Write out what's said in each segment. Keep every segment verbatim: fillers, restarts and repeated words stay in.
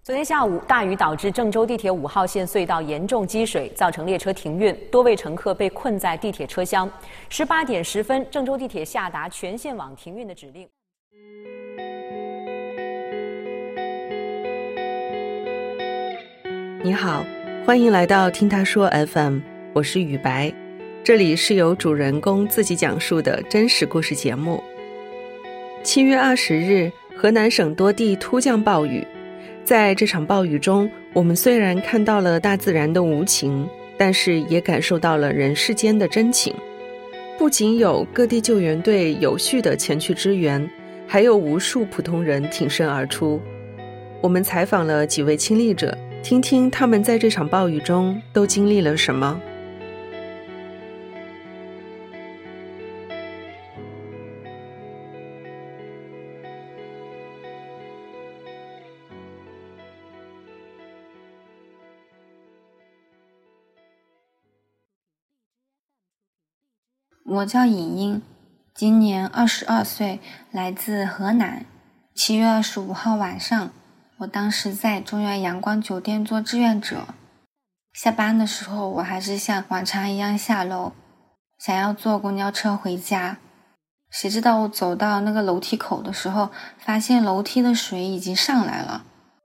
昨天下午，大雨导致郑州地铁五号线隧道严重积水，造成列车停运，多位乘客被困在地铁车厢。十八点十分，郑州地铁下达全线网停运的指令。 你好，欢迎来到听他说 F M， 我是雨白，这里是由主人公自己讲述的真实故事节目。七月二十日，河南省多地突降暴雨。在这场暴雨中，我们虽然看到了大自然的无情，但是也感受到了人世间的真情。不仅有各地救援队有序地前去支援，还有无数普通人挺身而出。我们采访了几位亲历者，听听他们在这场暴雨中都经历了什么。 我叫尹英，今年二十二岁，来自河南。七月二十五号晚上，我当时在中原阳光酒店做志愿者。下班的时候，我还是像往常一样下楼，想要坐公交车回家。谁知道我走到那个楼梯口的时候，发现楼梯的水已经上来了。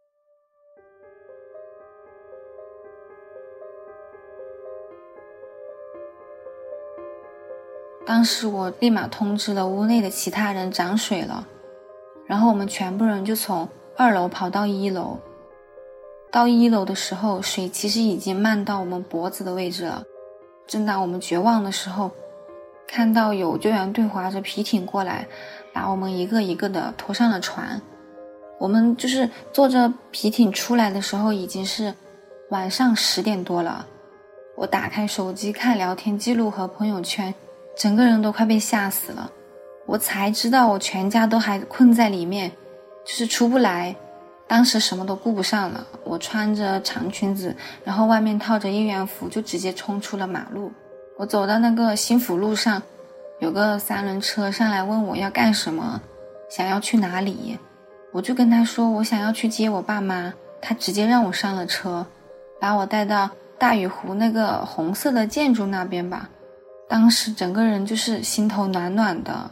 当时我立马通知了屋内的其他人涨水了，然后我们全部人就从二楼跑到一楼。到一楼的时候，水其实已经漫到我们脖子的位置了。正当我们绝望的时候，看到有救援队划着皮艇过来，把我们一个一个的拖上了船。我们就是坐着皮艇出来的时候，已经是晚上十点多了。我打开手机看聊天记录和朋友圈，整个人都快被吓死了。我才知道我全家都还困在里面，就是出不来。当时什么都顾不上了，我穿着长裙子，然后外面套着应援服，就直接冲出了马路。我走到那个新福路上，有个三轮车上来问我要干什么，想要去哪里。我就跟他说我想要去接我爸妈，他直接让我上了车，把我带到大屿湖那个红色的建筑那边吧。当时整个人就是心头暖暖的。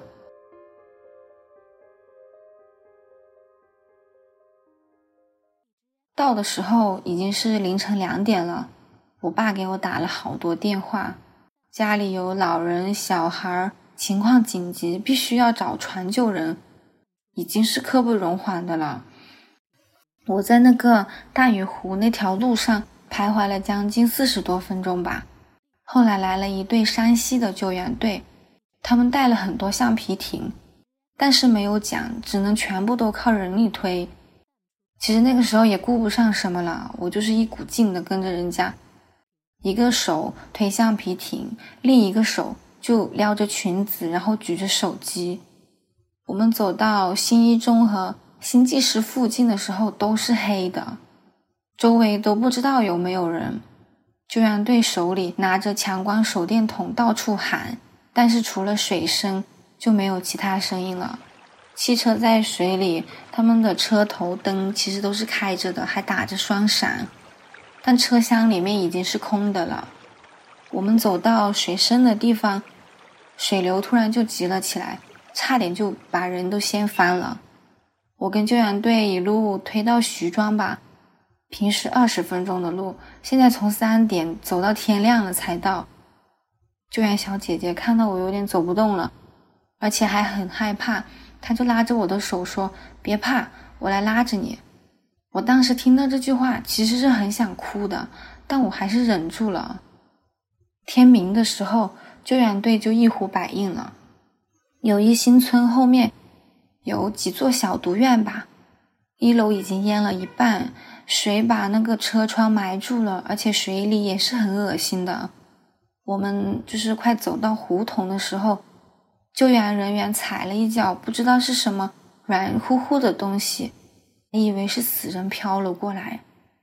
到的时候已经是凌晨两点了，我爸给我打了好多电话，家里有老人小孩，情况紧急，必须要找船救人，已经是刻不容缓的了。我在那个大屿湖那条路上徘徊了将近四十多分钟吧。后来来了一队山西的救援队，他们带了很多橡皮艇，但是没有桨，只能全部都靠人力推。其实那个时候也顾不上什么了，我就是一股劲的跟着人家，一个手推橡皮艇，另一个手就撩着裙子，然后举着手机。我们走到新一中和新纪实附近的时候都是黑的，周围都不知道有没有人。救援队手里拿着强光手电筒到处喊，但是除了水声就没有其他声音了。汽车在水里，他们的车头灯其实都是开着的，还打着双闪，但车厢里面已经是空的了。我们走到水深的地方，水流突然就急了起来，差点就把人都掀翻了。我跟救援队一路推到徐庄吧，平时二十分钟的路，现在从三点走到天亮了才到。救援小姐姐看到我有点走不动了，而且还很害怕，她就拉着我的手说别怕，我来拉着你。我当时听到这句话其实是很想哭的，但我还是忍住了。天明的时候，救援队就一呼百应了。友谊新村后面有几座小独院吧，一楼已经淹了一半，水把那个车窗埋住了，而且水里也是很恶心的。我们就是快走到胡同的时候，救援人员踩了一脚不知道是什么软乎乎的东西，以为是死人飘了过来。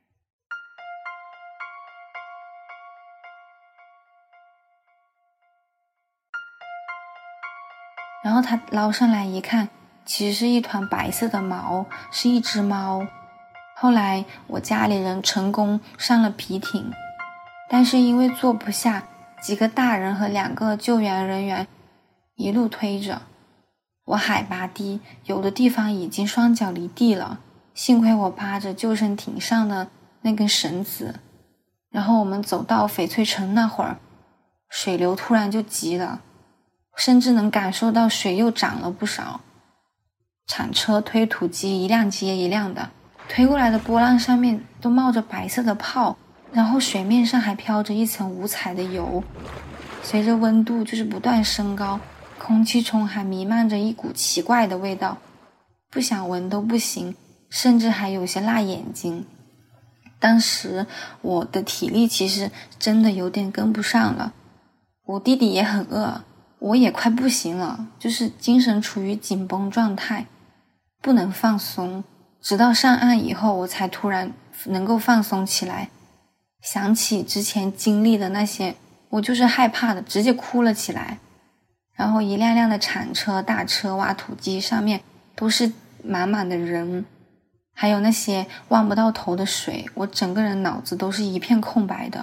然后他捞上来一看，其实是一团白色的毛，是一只猫， 后来我家里人成功上了皮艇，但是因为坐不下，几个大人和两个救援人员一路推着。我海拔低，有的地方已经双脚离地了，幸亏我扒着救生艇上的那根绳子。然后我们走到翡翠城那会儿，水流突然就急了，甚至能感受到水又涨了不少。铲车推土机一辆接一辆的，推过来的波浪上面都冒着白色的泡，然后水面上还飘着一层五彩的油。随着温度就是不断升高，空气中还弥漫着一股奇怪的味道，不想闻都不行，甚至还有些辣眼睛。当时我的体力其实真的有点跟不上了，我弟弟也很饿，我也快不行了，就是精神处于紧绷状态，不能放松。直到上岸以后，我才突然能够放松起来，想起之前经历的那些，我就是害怕的，直接哭了起来。然后一辆辆的铲车、大车、挖土机上面都是满满的人，还有那些望不到头的水，我整个人脑子都是一片空白的。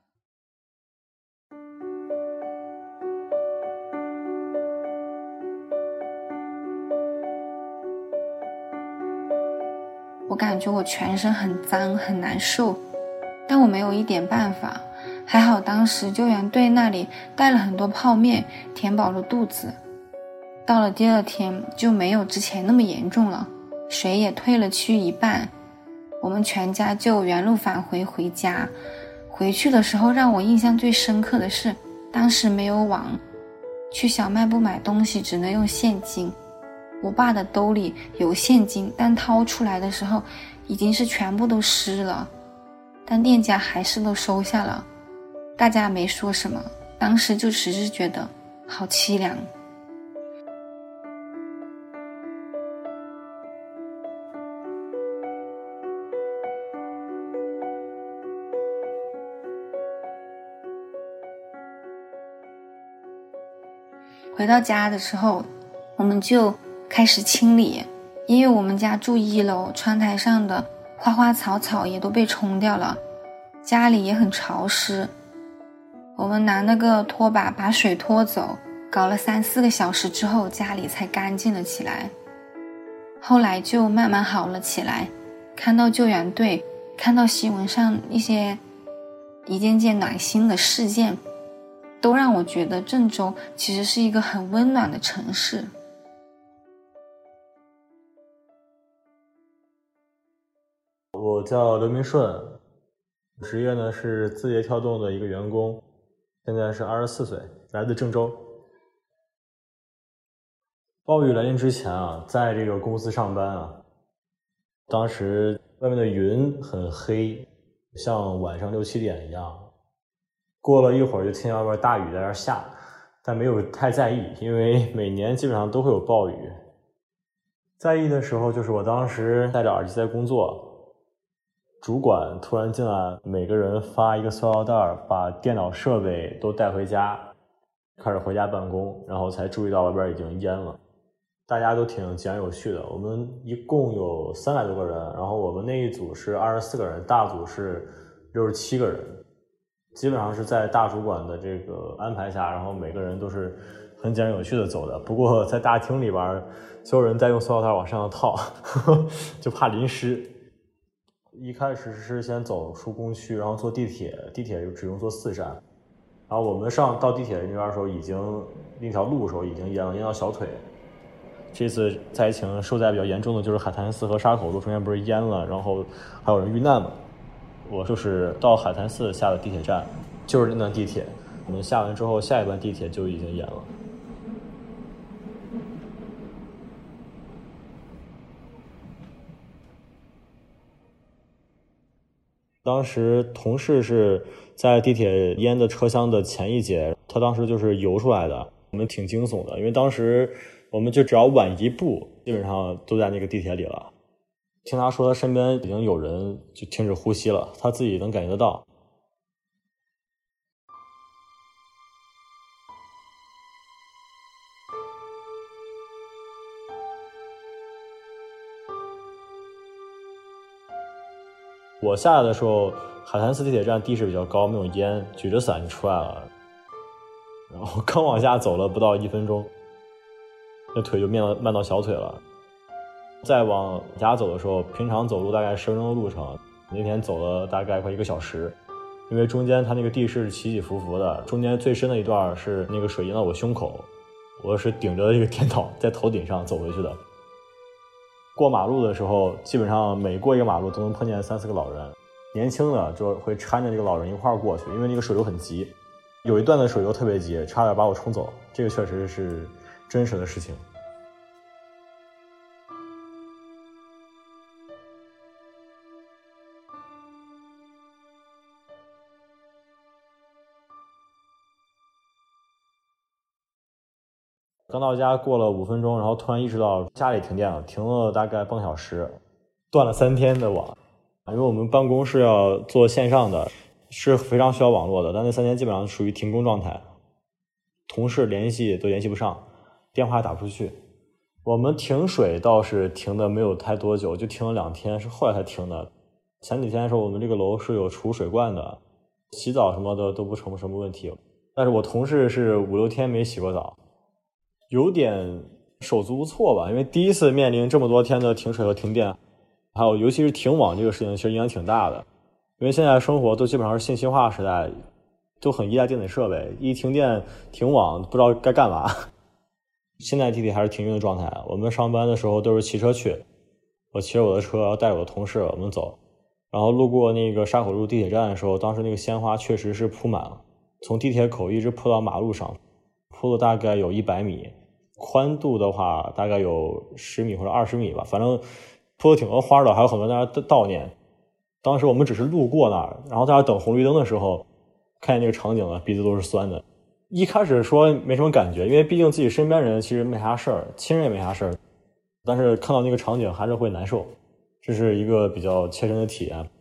我感觉我全身很脏很难受，但我没有一点办法。还好当时救援队那里带了很多泡面，填饱了肚子。到了第二天就没有之前那么严重了，水也退了去一半。我们全家就原路返回回家。回去的时候让我印象最深刻的是，当时没有网，去小卖部买东西只能用现金。我爸的兜里有现金，但掏出来的时候已经是全部都湿了，但店家还是都收下了。大家没说什么，当时就只是觉得好凄凉。回到家的时候，我们就开始清理，因为我们家住一楼，窗台上的花花草草也都被冲掉了，家里也很潮湿。我们拿那个拖把把水拖走，搞了三四个小时之后，家里才干净了起来。后来就慢慢好了起来，看到救援队，看到新闻上一些一件件暖心的事件，都让我觉得郑州其实是一个很温暖的城市。 我叫刘明顺，职业呢是字节跳动的一个员工，现在是二十四岁，来自郑州。暴雨来临之前啊，在这个公司上班啊，当时外面的云很黑，像晚上六七点一样。过了一会儿就听见外边大雨在那下，但没有太在意，因为每年基本上都会有暴雨。在意的时候就是我当时戴着耳机在工作，主管突然进来，每个人发一个塑料袋，把电脑设备都带回家，开始回家办公，然后才注意到外边已经淹了。大家都挺井然有序的，我们一共有三百多个人，然后我们那一组是二十四个人，大组是六十七个人，基本上是在大主管的这个安排下，然后每个人都是很井然有序的走的。不过在大厅里边，所有人在用塑料袋往上套，呵呵，就怕淋湿。一开始是先走出工区，然后坐地铁，地铁就只用坐四站。然后我们上到地铁那边的时候，已经那条路的时候已经淹了，淹到小腿。这次灾情受灾比较严重的就是海滩寺和沙口路中间不是淹了，然后还有人遇难嘛。我就是到海滩寺下的地铁站，就是那段地铁。我们下完之后，下一班地铁就已经淹了。当时同事是在地铁淹的车厢的前一节，他当时就是游出来的，我们挺惊悚的，因为当时我们就只要晚一步，基本上都在那个地铁里了。听他说他身边已经有人就停止呼吸了，他自己能感觉得到。 我下来的时候，海坛寺地铁站地势比较高，没有烟，举着伞就出来了。然后刚往下走了不到一分钟，那腿就慢到慢到小腿了。再往家走的时候，平常走路大概十分钟的路程，那天走了大概快一个小时，因为中间它那个地势是起起伏伏的，中间最深的一段是那个水淹到我胸口，我是顶着这个电脑在头顶上走回去的。过马路的时候，基本上每过一个马路都能碰见三四个老人，年轻的就会搀着这个老人一块儿过去，因为那个水流很急，有一段的水流特别急，差点把我冲走，这个确实是真实的事情。刚到家过了五分钟，然后突然意识到家里停电了，停了大概半个小时，断了三天的网。因为我们办公是要做线上的，是非常需要网络的，但那三天基本上属于停工状态，同事联系都联系不上，电话也打不出去。我们停水倒是停的没有太多久，就停了两天，是后来才停的。前几天的时候，我们这个楼是有储水罐的，洗澡什么的都不成什么问题。但是我同事是五六天没洗过澡，有点手足无措吧，因为第一次面临这么多天的停水和停电，还有尤其是停网这个事情，其实影响挺大的。因为现在生活都基本上是信息化时代，都很依赖电子设备，一停电停网不知道该干嘛。现在地铁还是停运的状态，我们上班的时候都是骑车去，我骑着我的车带我的同事我们走，然后路过那个沙口路地铁站的时候，当时那个鲜花确实是铺满了，从地铁口一直铺到马路上，铺了大概有一百米，宽度的话大概有十米或者二十米吧，反正铺了挺多花的，还有很多人在那悼念。当时我们只是路过那儿，然后在那等红绿灯的时候，看见这个场景了，鼻子都是酸的。一开始说没什么感觉，因为毕竟自己身边人其实没啥事儿，亲人也没啥事儿，但是看到那个场景还是会难受，这是一个比较切身的体验。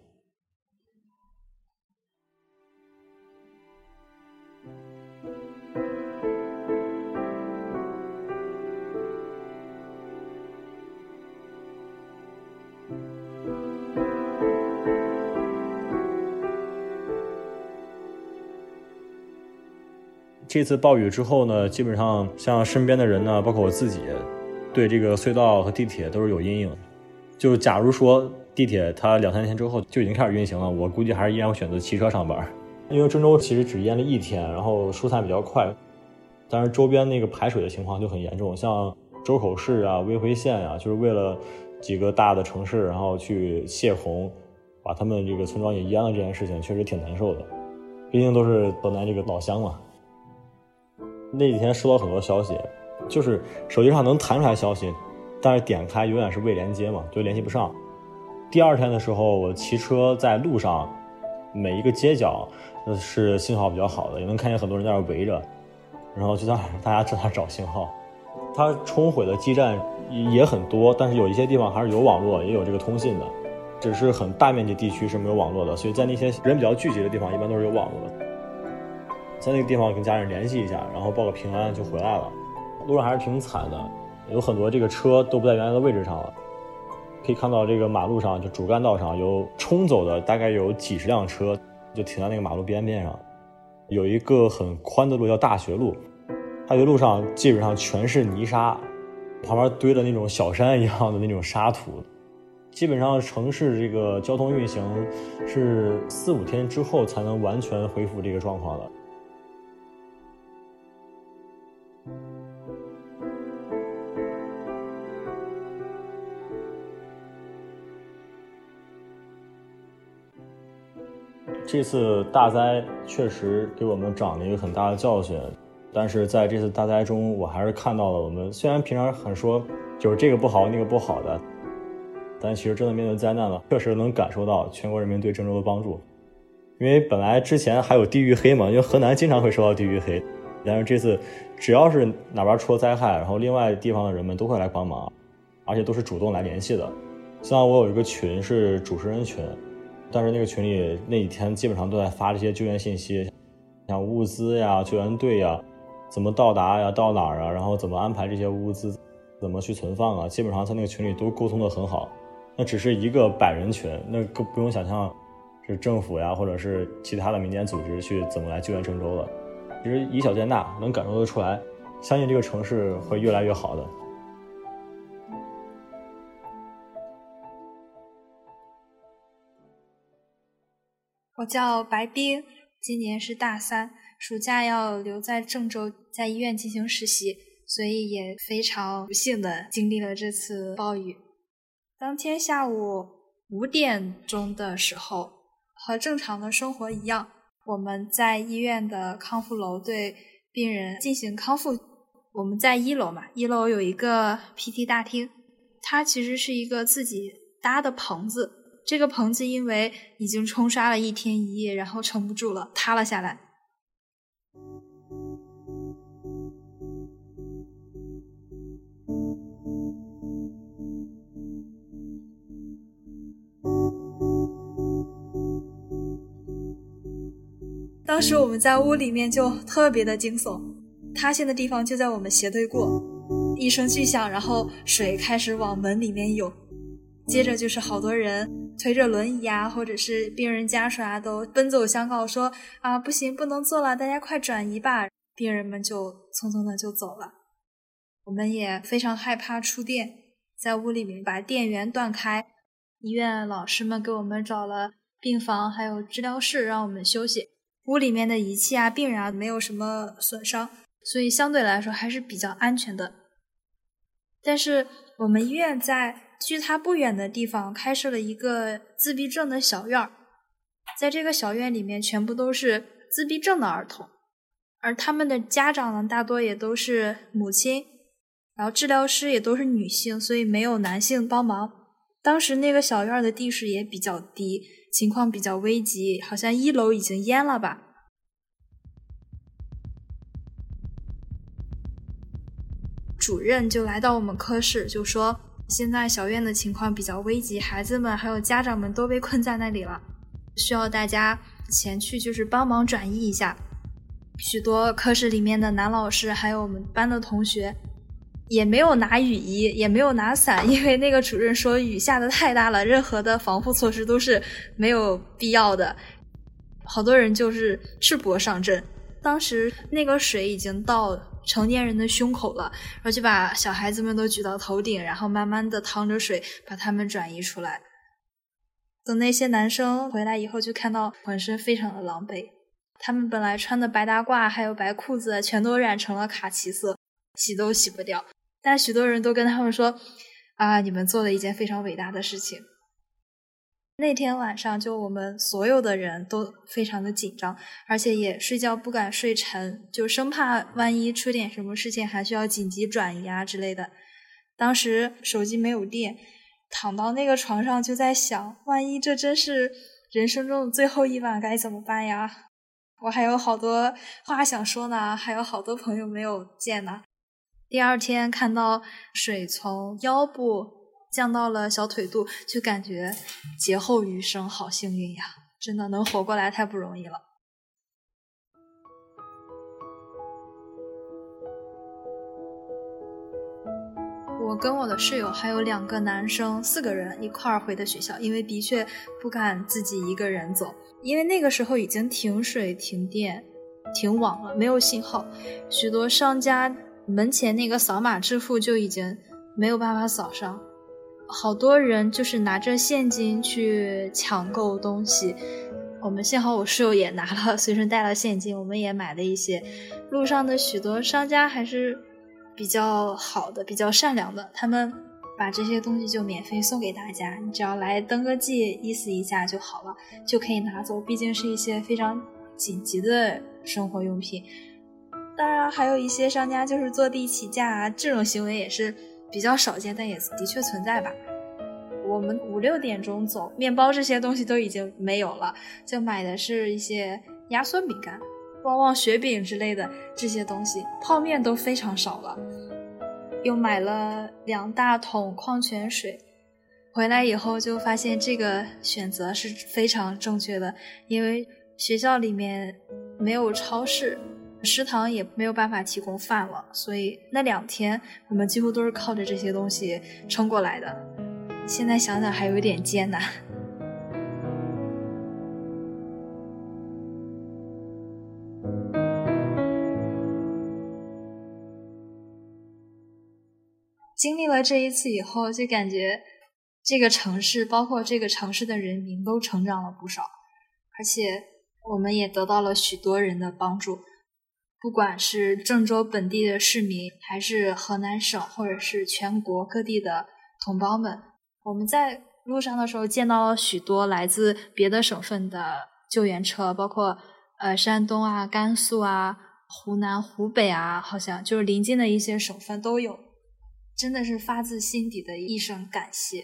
这次暴雨之后呢，基本上像身边的人呢，包括我自己，对这个隧道和地铁都是有阴影。就假如说地铁它两三天之后就已经开始运行了，我估计还是依然会选择骑车上班，因为郑州其实只淹了一天，然后疏散比较快，但是周边那个排水的情况就很严重，像周口市啊、威辉县啊，就是为了几个大的城市，然后去泄洪，把他们这个村庄也淹了，这件事情确实挺难受的，毕竟都是河南这个老乡嘛。那几天收到很多消息，就是手机上能弹出来消息，但是点开永远是未连接嘛，就联系不上。第二天的时候，我骑车在路上，每一个街角是信号比较好的，也能看见很多人在那围着，然后就在大家正在找信号。它冲毁的基站也很多，但是有一些地方还是有网络，也有这个通信的，只是很大面积地区是没有网络的，所以在那些人比较聚集的地方，一般都是有网络的。在那个地方跟家人联系一下，然后报个平安就回来了。路上还是挺惨的，有很多这个车都不在原来的位置上了。可以看到这个马路上，就主干道上有冲走的大概有几十辆车，就停在那个马路边边上。有一个很宽的路叫大学路，大学路上基本上全是泥沙，旁边堆了那种小山一样的那种沙土。基本上城市这个交通运行是四五天之后才能完全恢复这个状况的。这次大灾确实给我们长了一个很大的教训，但是在这次大灾中，我还是看到了我们虽然平常很说就是这个不好那个不好的，但其实真的面对灾难了，确实能感受到全国人民对郑州的帮助。因为本来之前还有地域黑嘛，因为河南经常会受到地域黑，但是这次只要是哪边出了灾害，然后另外地方的人们都会来帮忙，而且都是主动来联系的。像我有一个群是主持人群，但是那个群里那几天基本上都在发这些救援信息，像物资呀、救援队呀，怎么到达呀、到哪儿啊，然后怎么安排这些物资，怎么去存放啊，基本上在那个群里都沟通得很好。 那只是一个百人群，那更不用想象是政府呀，或者是其他的民间组织去怎么来救援郑州了。其实以小见大，能感受得出来，相信这个城市会越来越好的。 我叫白冰，今年是大三，暑假要留在郑州，在医院进行实习，所以也非常不幸的经历了这次暴雨。当天下午五点钟的时候，和正常的生活一样，我们在医院的康复楼对病人进行康复。我们在一楼嘛，一楼有一个 P T 大厅，它其实是一个自己搭的棚子。这个棚子因为已经冲刷了一天一夜，然后撑不住了，塌了下来。当时我们在屋里面就特别的惊悚，塌陷的地方就在我们斜对过，一声巨响，然后水开始往门里面涌，接着就是好多人推着轮椅啊，或者是病人家属啊，都奔走相告说啊，不行，不能坐了，大家快转移吧。病人们就匆匆的就走了。我们也非常害怕触电，在屋里面把电源断开。医院老师们给我们找了病房还有治疗室让我们休息。屋里面的仪器啊，病人啊没有什么损伤，所以相对来说还是比较安全的。但是我们医院在距它不远的地方开设了一个自闭症的小院，在这个小院里面全部都是自闭症的儿童，而他们的家长呢大多也都是母亲，然后治疗师也都是女性，所以没有男性帮忙。当时那个小院的地势也比较低，情况比较危急，好像一楼已经淹了吧。主任就来到我们科室，就说现在小院的情况比较危急，孩子们还有家长们都被困在那里了，需要大家前去就是帮忙转移一下。许多科室里面的男老师还有我们班的同学也没有拿雨衣，也没有拿伞，因为那个主任说雨下得太大了，任何的防护措施都是没有必要的。好多人就是赤膊上阵，当时那个水已经到成年人的胸口了，然后就把小孩子们都举到头顶，然后慢慢的趟着水把他们转移出来。等那些男生回来以后，就看到浑身非常的狼狈，他们本来穿的白大褂还有白裤子全都染成了卡其色，洗都洗不掉。但许多人都跟他们说啊，你们做了一件非常伟大的事情。那天晚上就我们所有的人都非常的紧张，而且也睡觉不敢睡沉，就生怕万一出点什么事情还需要紧急转移啊之类的。当时手机没有电，躺到那个床上就在想，万一这真是人生中的最后一晚该怎么办呀？我还有好多话想说呢，还有好多朋友没有见呢。第二天看到水从腰部降到了小腿肚，就感觉劫后余生好幸运呀，真的能活过来太不容易了。我跟我的室友还有两个男生，四个人一块儿回的学校，因为的确不敢自己一个人走，因为那个时候已经停水停电停网了，没有信号，许多商家门前那个扫码支付就已经没有办法扫上，好多人就是拿着现金去抢购东西。我们幸好我室友也拿了随身带了现金，我们也买了一些。路上的许多商家还是比较好的，比较善良的，他们把这些东西就免费送给大家，你只要来登个记意思一下就好了，就可以拿走，毕竟是一些非常紧急的生活用品。当然还有一些商家就是坐地起价啊，这种行为也是比较少见，但也的确存在吧。我们五六点钟走，面包这些东西都已经没有了，就买的是一些压缩饼干、旺旺雪饼之类的这些东西，泡面都非常少了。又买了两大桶矿泉水，回来以后就发现这个选择是非常正确的，因为学校里面没有超市，食堂也没有办法提供饭了，所以那两天我们几乎都是靠着这些东西撑过来的。 现在想想还有点艰难。经历了这一次以后，就感觉这个城市包括这个城市的人民都成长了不少，而且我们也得到了许多人的帮助，不管是郑州本地的市民，还是河南省或者是全国各地的同胞们。我们在路上的时候见到了许多来自别的省份的救援车，包括呃山东啊、甘肃啊、湖南、湖北啊，好像就是邻近的一些省份都有，真的是发自心底的一声感谢。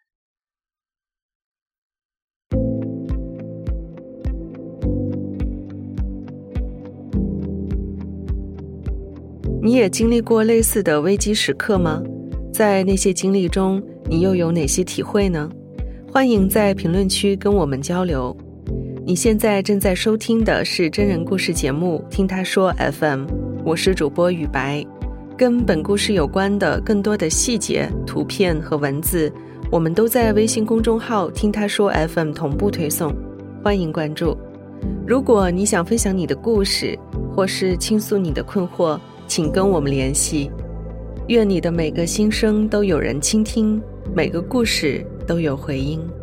你也经历过类似的危机时刻吗？在那些经历中，你又有哪些体会呢？欢迎在评论区跟我们交流。你现在正在收听的是真人故事节目《听他说 F M》， 我是主播雨白。跟本故事有关的更多的细节、图片和文字，我们都在微信公众号听他说 F M 同步推送，欢迎关注。如果你想分享你的故事，或是倾诉你的困惑，请跟我们联系。愿你的每个心声都有人倾听，每个故事都有回音。